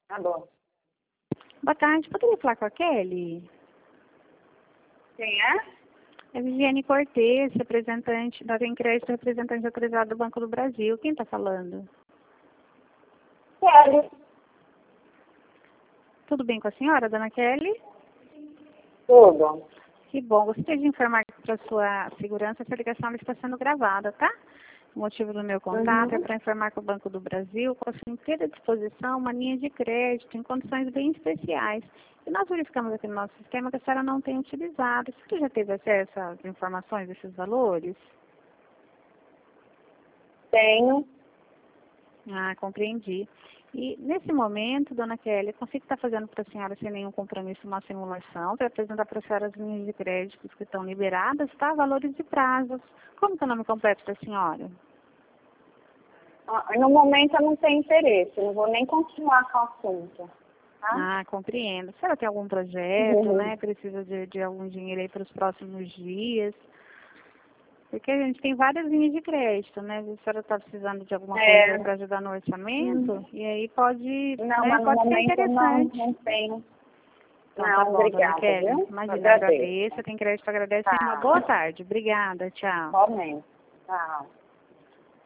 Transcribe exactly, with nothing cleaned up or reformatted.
Tá bom. Boa tarde, poderia falar com a Kelly? Quem é? É Viviane Cortez, representante da Tem Crédito, representante autorizado do Banco do Brasil. Quem está falando? Kelly. Tudo bem com a senhora, dona Kelly? Tudo. Que bom. Gostaria de informar para sua segurança, essa ligação está sendo gravada, tá? O motivo do meu contato Uhum. é para informar que o Banco do Brasil possui à inteira disposição uma linha de crédito em condições bem especiais. E nós verificamos aqui no nosso sistema que a senhora não tem utilizado. Você já teve acesso às informações desses valores? Tenho. Ah, compreendi. E nesse momento, dona Kelly, eu consigo estar fazendo para a senhora sem nenhum compromisso uma simulação para apresentar para a senhora as linhas de créditos que estão liberadas, tá? Valores e prazos. Como que é o nome completo da senhora? Ah, no momento eu não tenho interesse, não vou nem continuar com o assunto. Tá? Ah, compreendo. A senhora tem algum projeto, Uhum. né? Precisa de, de algum dinheiro aí para os próximos dias? Porque a gente tem várias linhas de crédito, né? Se a senhora está precisando de alguma É. coisa para ajudar no orçamento, Hum. e aí pode, Não, né, mas no pode ser momento não, interessante. não tenho. Então Não, tá bom, dona obrigada, Kelly. viu? Imagina, Agradeço. agradeço. Tem crédito, agradece. Uma Tá. boa tarde. Obrigada. Tchau. Realmente. Tchau.